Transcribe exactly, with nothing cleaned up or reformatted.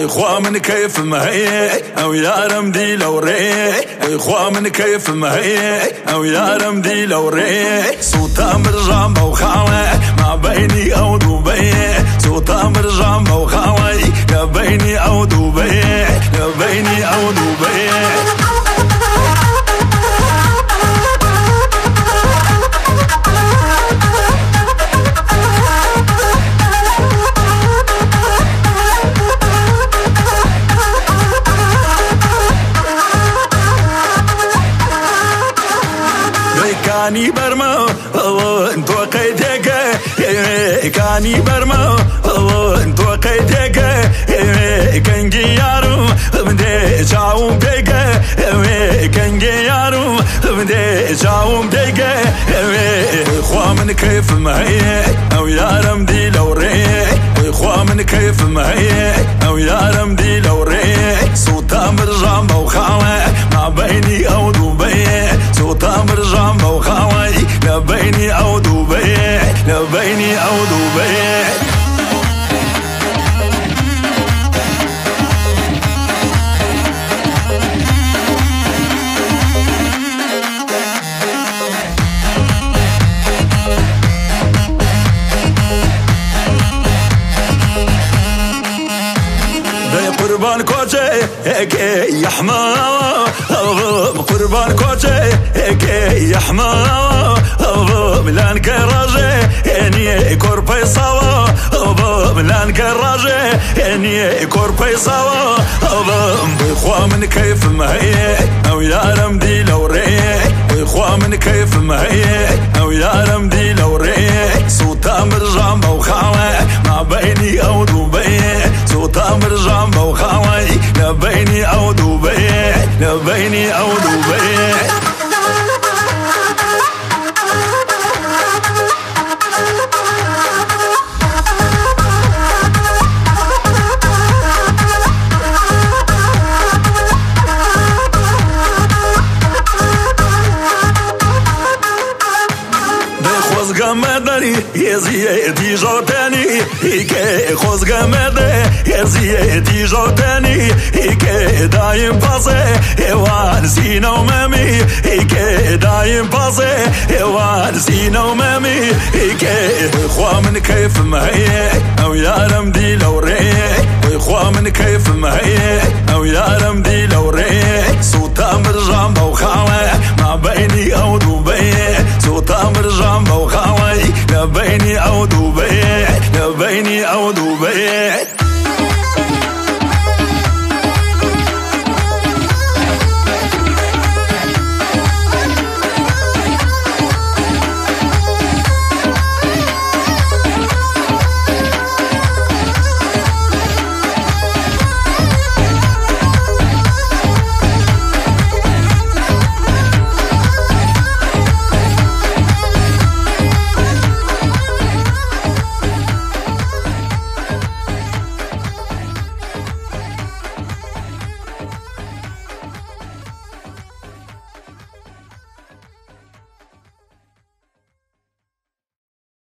وإخوة من كيف مهي أو يا رمدي لو ري وإخوة من كيف مهي أو يا رمدي لو ري صوتا مرجع وخاوي ما بيني أو دبي صوتا مرجع وخاوي لا بيني أو دبي لا بيني أو دبي كاني برما انتو قيدك كاني برما انتو قيدك كنجي يارو بدي جاوم بك كنجي يارو بدي جاوم بك اخوة من كيف مهي او يا رمدي لو ري اخوة من كيف مهي او يا رمدي لو ري صوتا مرجع وخاوي ما بيني او دبي صوتا مرجع وخاوي لا بيني او دبي لا بيني او دبي قربان كوتشي هيك يا حمام قربان كوتشي هيك يا حمام ملان كراجي اني كوربي صوا ملان كراجي اني كوربي صوا بإخوة من كيف مهي او يا رمدي لو ري بإخوة من كيف مهي او يا رمدي لو ري صوتا مرجع وخاوي ما بيني او دبي صوتا مرجع وخاوي لا بيني او دبي لا بيني او دبي مدني يزيدي جوتاني هيك خوز جمدي يزيدي جوتاني هيك دايم بازي هوان سينا ومامي هيك دايم بازي هوان سينا ومامي هيك اخوة من كيف مهي او يا رمدي لو ري واخوة من كيف مهي او يا رمدي لو ري صوتا مرجع وخاوي ما بيني او دبي صوتا مرجع وخاوي لا بيني او دبي لا بيني او دبي